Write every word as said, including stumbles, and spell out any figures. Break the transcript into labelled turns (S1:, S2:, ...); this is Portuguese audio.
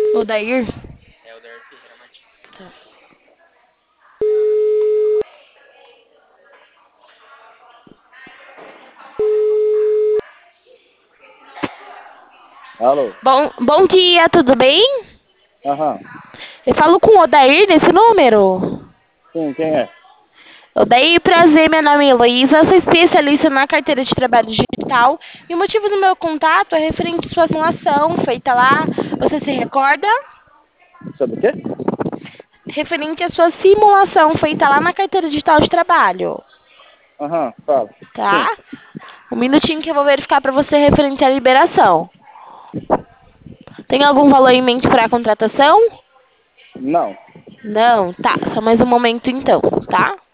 S1: Odair?
S2: É o Dair Ferreira Martins.
S1: Tá.
S3: Alô?
S1: Bom, bom dia, tudo bem?
S3: Aham.
S1: Eu falo com o Odair nesse número.
S3: Sim, quem é?
S1: Odair, prazer, meu nome é Heloísa, sou especialista na carteira de trabalho digital e o motivo do meu contato é referente à sua simulação feita lá. Você se recorda?
S3: Sobre o quê?
S1: Referente à sua simulação feita lá na carteira digital de trabalho,
S3: Aham, fala.
S1: tá?
S3: Sim.
S1: Um minutinho que eu vou verificar para você referente à liberação. Tem algum valor em mente para a contratação?
S3: Não.
S1: Não, tá. Só mais um momento então, tá?